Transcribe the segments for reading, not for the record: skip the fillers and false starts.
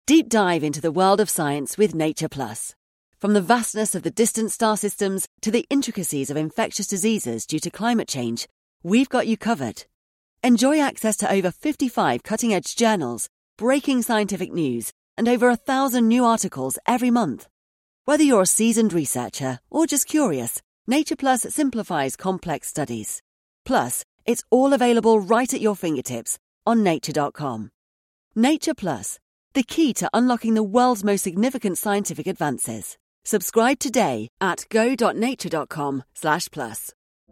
Deep dive into the world of science with Nature Plus. From the vastness of the distant star systems to the intricacies of infectious diseases due to climate change, we've got you covered. Enjoy access to over 55 cutting-edge journals, breaking scientific news, and over 1,000 new articles every month. Whether you're a seasoned researcher or just curious, Nature Plus simplifies complex studies. Plus, it's all available right at your fingertips on nature.com. Nature Plus, the key to unlocking the world's most significant scientific advances. Subscribe today at go.nature.com/plus.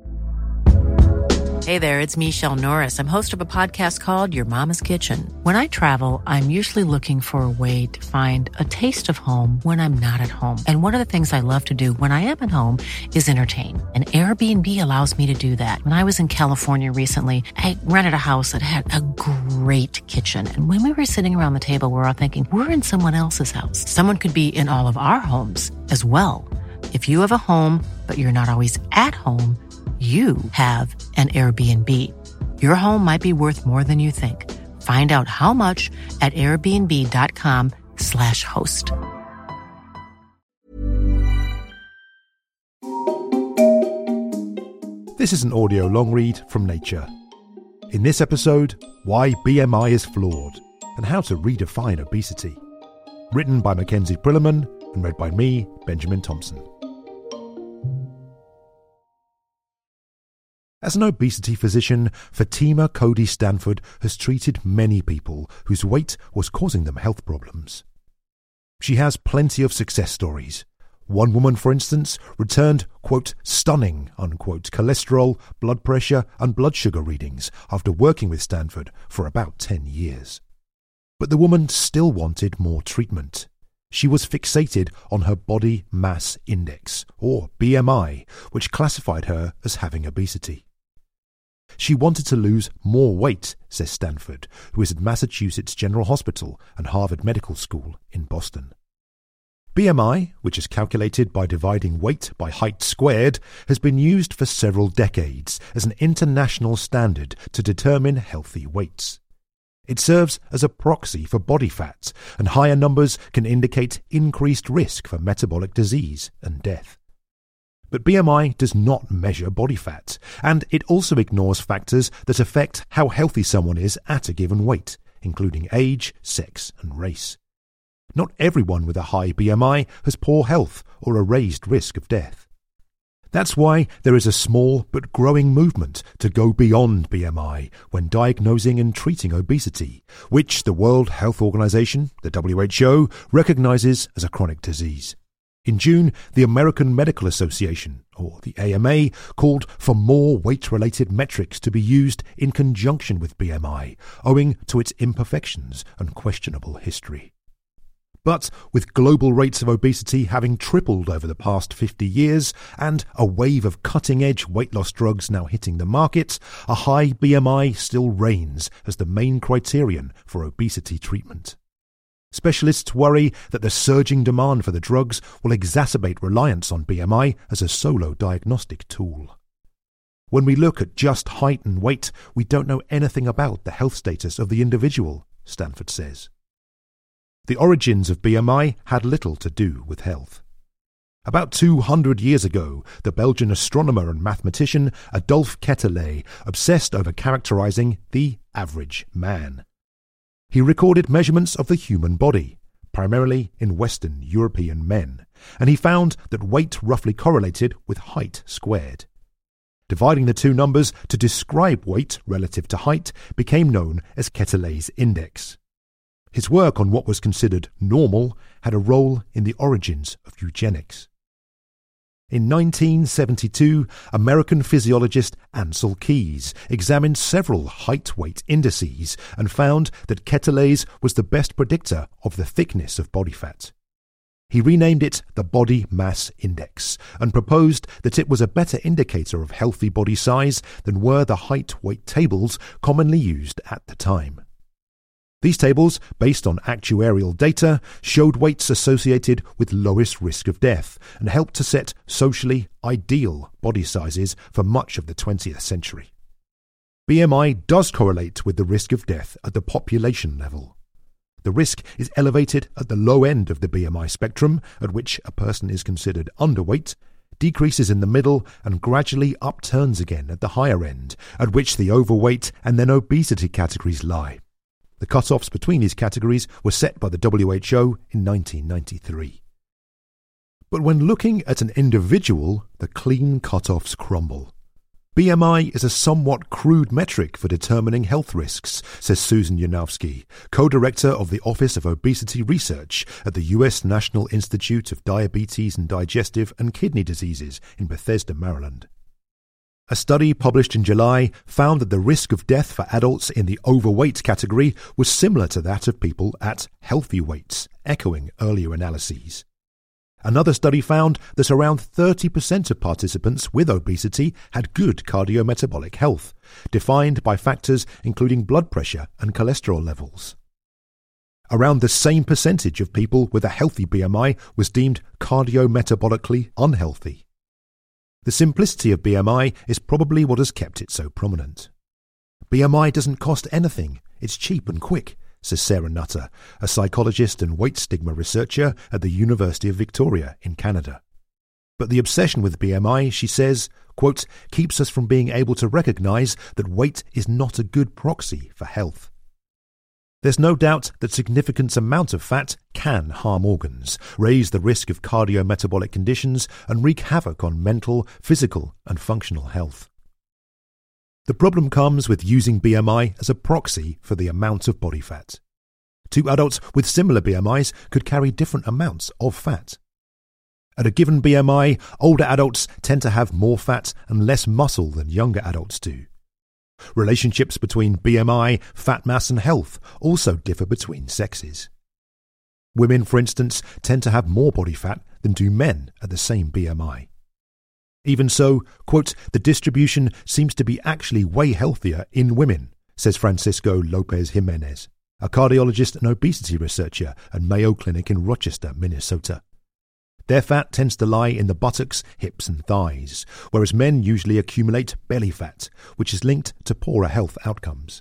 Hey there, it's Michelle Norris. I'm host of a podcast called Your Mama's Kitchen. When I travel, I'm usually looking for a way to find a taste of home when I'm not at home. And one of the things I love to do when I am at home is entertain. And Airbnb allows me to do that. When I was in California recently, I rented a house that had a great kitchen. And when we were sitting around the table, we were all thinking, we're in someone else's house. Someone could be in all of our homes as well. If you have a home, but you're not always at home, you have an Airbnb. Your home might be worth more than you think. Find out how much at airbnb.com/host. This is an audio long read from Nature. In this episode, why BMI is flawed and how to redefine obesity. Written by Mackenzie Prillerman and read by me, Benjamin Thompson. As an obesity physician, Fatima Cody Stanford has treated many people whose weight was causing them health problems. She has plenty of success stories. One woman, for instance, returned, quote, stunning, unquote, cholesterol, blood pressure and blood sugar readings after working with Stanford for about 10 years. But the woman still wanted more treatment. She was fixated on her body mass index, or BMI, which classified her as having obesity. She wanted to lose more weight, says Stanford, who is at Massachusetts General Hospital and Harvard Medical School in Boston. BMI, which is calculated by dividing weight by height squared, has been used for several decades as an international standard to determine healthy weights. It serves as a proxy for body fat, and higher numbers can indicate increased risk for metabolic disease and death. But BMI does not measure body fat, and it also ignores factors that affect how healthy someone is at a given weight, including age, sex, and race. Not everyone with a high BMI has poor health or a raised risk of death. That's why there is a small but growing movement to go beyond BMI when diagnosing and treating obesity, which the World Health Organization, the WHO, recognizes as a chronic disease. In June, the American Medical Association, or the AMA, called for more weight-related metrics to be used in conjunction with BMI, owing to its imperfections and questionable history. But with global rates of obesity having tripled over the past 50 years and a wave of cutting-edge weight loss drugs now hitting the market, a high BMI still reigns as the main criterion for obesity treatment. Specialists worry that the surging demand for the drugs will exacerbate reliance on BMI as a solo diagnostic tool. When we look at just height and weight, we don't know anything about the health status of the individual, Stanford says. The origins of BMI had little to do with health. About 200 years ago, the Belgian astronomer and mathematician Adolphe Quetelet obsessed over characterizing the average man. He recorded measurements of the human body, primarily in Western European men, and he found that weight roughly correlated with height squared. Dividing the two numbers to describe weight relative to height became known as Quetelet's index. His work on what was considered normal had a role in the origins of eugenics. In 1972, American physiologist Ancel Keys examined several height-weight indices and found that Quetelet's was the best predictor of the thickness of body fat. He renamed it the Body Mass Index and proposed that it was a better indicator of healthy body size than were the height-weight tables commonly used at the time. These tables, based on actuarial data, showed weights associated with lowest risk of death and helped to set socially ideal body sizes for much of the 20th century. BMI does correlate with the risk of death at the population level. The risk is elevated at the low end of the BMI spectrum, at which a person is considered underweight, decreases in the middle, and gradually upturns again at the higher end, at which the overweight and then obesity categories lie. The cut-offs between these categories were set by the WHO in 1993. But when looking at an individual, the clean cut-offs crumble. BMI is a somewhat crude metric for determining health risks, says Susan Yanowski, co-director of the Office of Obesity Research at the U.S. National Institute of Diabetes and Digestive and Kidney Diseases in Bethesda, Maryland. A study published in July found that the risk of death for adults in the overweight category was similar to that of people at healthy weights, echoing earlier analyses. Another study found that around 30% of participants with obesity had good cardiometabolic health, defined by factors including blood pressure and cholesterol levels. Around the same percentage of people with a healthy BMI was deemed cardiometabolically unhealthy. The simplicity of BMI is probably what has kept it so prominent. BMI doesn't cost anything, it's cheap and quick, says Sarah Nutter, a psychologist and weight stigma researcher at the University of Victoria in Canada. But the obsession with BMI, she says, quote, keeps us from being able to recognise that weight is not a good proxy for health. There's no doubt that significant amounts of fat can harm organs, raise the risk of cardiometabolic conditions, and wreak havoc on mental, physical, and functional health. The problem comes with using BMI as a proxy for the amount of body fat. Two adults with similar BMIs could carry different amounts of fat. At a given BMI, older adults tend to have more fat and less muscle than younger adults do. Relationships between BMI, fat mass and health also differ between sexes. Women, for instance, tend to have more body fat than do men at the same BMI. Even so, quote, the distribution seems to be actually way healthier in women, says Francisco Lopez Jimenez, a cardiologist and obesity researcher at Mayo Clinic in Rochester, Minnesota. Their fat tends to lie in the buttocks, hips and thighs, whereas men usually accumulate belly fat, which is linked to poorer health outcomes.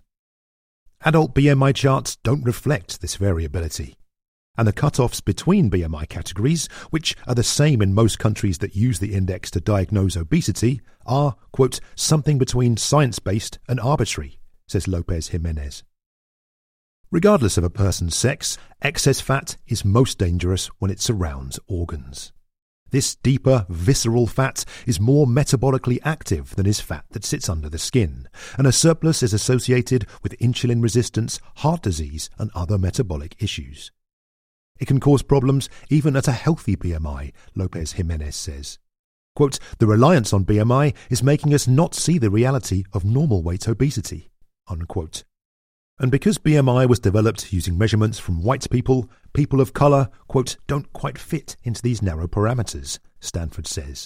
Adult BMI charts don't reflect this variability. And the cut-offs between BMI categories, which are the same in most countries that use the index to diagnose obesity, are, quote, something between science-based and arbitrary, says Lopez Jimenez. Regardless of a person's sex, excess fat is most dangerous when it surrounds organs. This deeper, visceral fat is more metabolically active than is fat that sits under the skin, and a surplus is associated with insulin resistance, heart disease, and other metabolic issues. It can cause problems even at a healthy BMI, Lopez Jimenez says. Quote, the reliance on BMI is making us not see the reality of normal weight obesity, unquote. And because BMI was developed using measurements from white people, people of colour, quote, don't quite fit into these narrow parameters, Stanford says.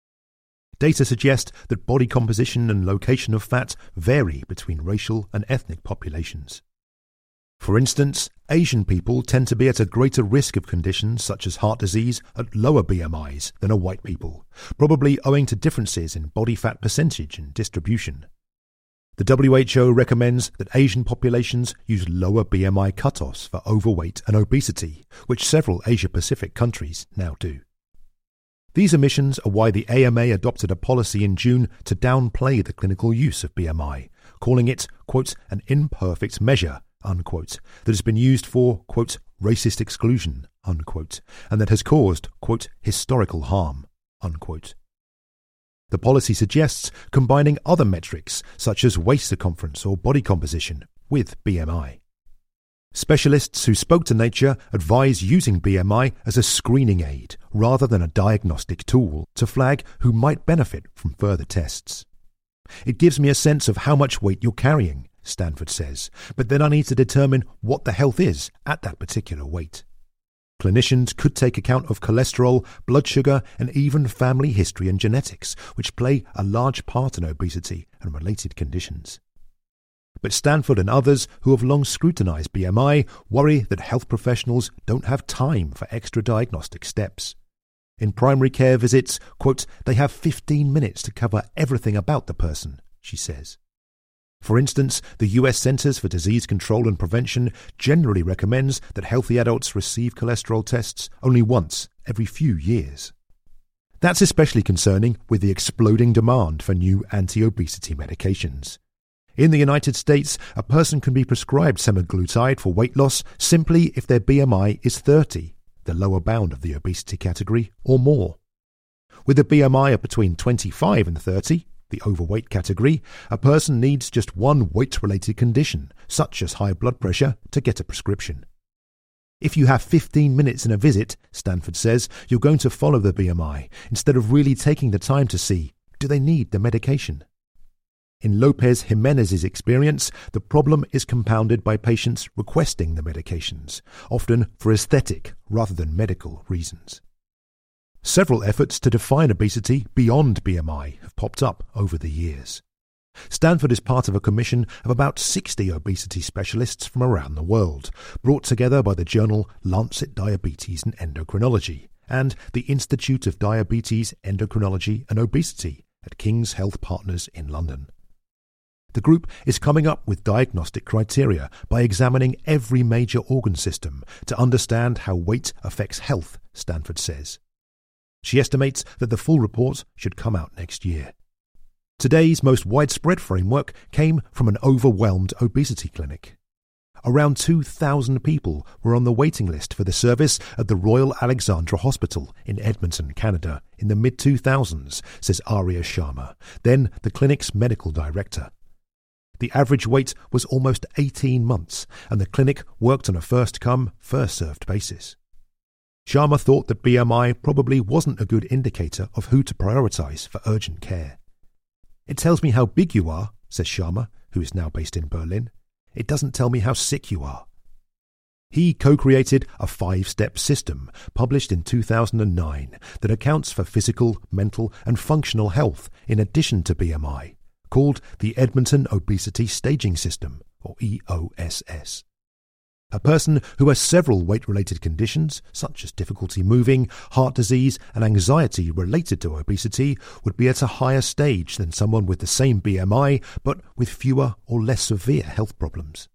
Data suggest that body composition and location of fat vary between racial and ethnic populations. For instance, Asian people tend to be at a greater risk of conditions such as heart disease at lower BMIs than are white people, probably owing to differences in body fat percentage and distribution. The WHO recommends that Asian populations use lower BMI cutoffs for overweight and obesity, which several Asia-Pacific countries now do. These omissions are why the AMA adopted a policy in June to downplay the clinical use of BMI, calling it, quote, an imperfect measure, unquote, that has been used for, quote, racist exclusion, unquote, and that has caused, quote, historical harm, unquote. The policy suggests combining other metrics such as waist circumference or body composition with BMI. Specialists who spoke to Nature advise using BMI as a screening aid rather than a diagnostic tool to flag who might benefit from further tests. It gives me a sense of how much weight you're carrying, Stanford says, but then I need to determine what the health is at that particular weight. Clinicians could take account of cholesterol, blood sugar, and even family history and genetics, which play a large part in obesity and related conditions. But Stanford and others who have long scrutinized BMI worry that health professionals don't have time for extra diagnostic steps. In primary care visits, quote, they have 15 minutes to cover everything about the person, she says. For instance, the US Centers for Disease Control and Prevention generally recommends that healthy adults receive cholesterol tests only once every few years. That's especially concerning with the exploding demand for new anti-obesity medications. In the United States, a person can be prescribed semaglutide for weight loss simply if their BMI is 30, the lower bound of the obesity category, or more. With a BMI of between 25 and 30, the overweight category, a person needs just one weight-related condition, such as high blood pressure, to get a prescription. If you have 15 minutes in a visit, Stanford says, you're going to follow the BMI, instead of really taking the time to see, do they need the medication? In Lopez Jimenez's experience, the problem is compounded by patients requesting the medications, often for aesthetic rather than medical reasons. Several efforts to define obesity beyond BMI have popped up over the years. Stanford is part of a commission of about 60 obesity specialists from around the world, brought together by the journal Lancet Diabetes and Endocrinology and the Institute of Diabetes, Endocrinology and Obesity at King's Health Partners in London. The group is coming up with diagnostic criteria by examining every major organ system to understand how weight affects health, Stanford says. She estimates that the full report should come out next year. Today's most widespread framework came from an overwhelmed obesity clinic. Around 2,000 people were on the waiting list for the service at the Royal Alexandra Hospital in Edmonton, Canada, in the mid-2000s, says Arya Sharma, then the clinic's medical director. The average wait was almost 18 months, and the clinic worked on a first-come, first-served basis. Sharma thought that BMI probably wasn't a good indicator of who to prioritise for urgent care. It tells me how big you are, says Sharma, who is now based in Berlin. It doesn't tell me how sick you are. He co-created a 5-step system published in 2009 that accounts for physical, mental and functional health in addition to BMI, called the Edmonton Obesity Staging System, or EOSS. A person who has several weight-related conditions, such as difficulty moving, heart disease and anxiety related to obesity, would be at a higher stage than someone with the same BMI but with fewer or less severe health problems.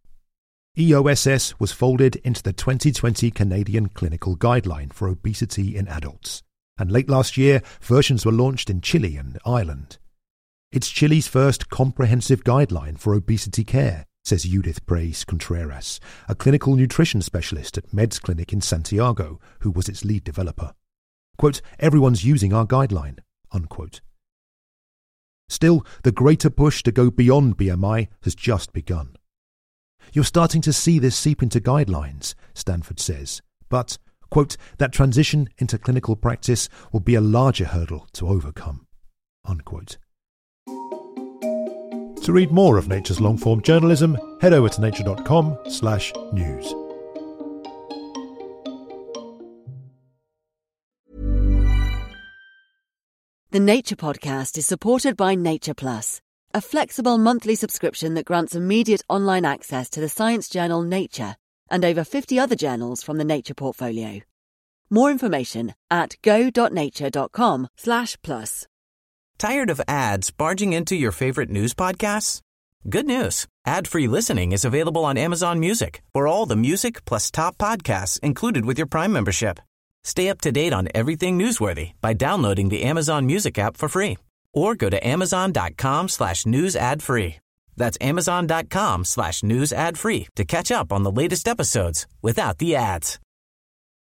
EOSS was folded into the 2020 Canadian Clinical Guideline for Obesity in Adults, and late last year versions were launched in Chile and Ireland. It's Chile's first comprehensive guideline for obesity care, says Judith Preis Contreras, a clinical nutrition specialist at Meds Clinic in Santiago, who was its lead developer. Quote, everyone's using our guideline, unquote. Still, the greater push to go beyond BMI has just begun. You're starting to see this seep into guidelines, Stanford says, but, quote, that transition into clinical practice will be a larger hurdle to overcome, unquote. To read more of Nature's long-form journalism, head over to nature.com/news. The Nature Podcast is supported by Nature Plus, a flexible monthly subscription that grants immediate online access to the science journal Nature and over 50 other journals from the Nature portfolio. More information at go.nature.com/plus. Tired of ads barging into your favorite news podcasts? Good news. Ad-free listening is available on Amazon Music for all the music plus top podcasts included with your Prime membership. Stay up to date on everything newsworthy by downloading the Amazon Music app for free or go to amazon.com/news ad free. That's amazon.com/news ad free to catch up on the latest episodes without the ads.